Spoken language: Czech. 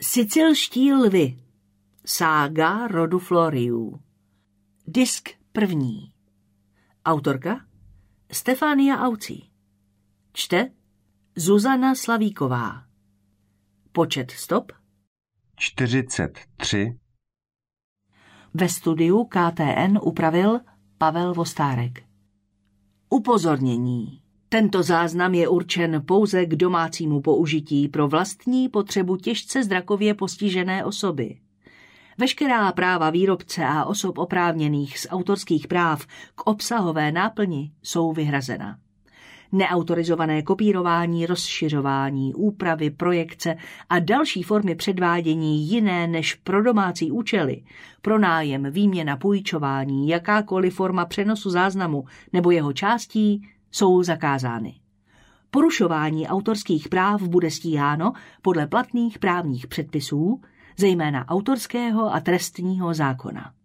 Sicilští lvy. Sága rodu Floriů. Disk 1. Autorka Stefánia Aucí. Čte Zuzana Slavíková. Počet stop 43. Ve studiu KTN upravil Pavel Vostárek. Upozornění. Tento záznam je určen pouze k domácímu použití pro vlastní potřebu těžce zrakově postižené osoby. Veškerá práva výrobce a osob oprávněných z autorských práv k obsahové náplni jsou vyhrazena. Neautorizované kopírování, rozšiřování, úpravy, projekce a další formy předvádění jiné než pro domácí účely, pronájem, výměna, půjčování, jakákoliv forma přenosu záznamu nebo jeho částí jsou zakázány. Porušování autorských práv bude stíháno podle platných právních předpisů, zejména autorského a trestního zákona.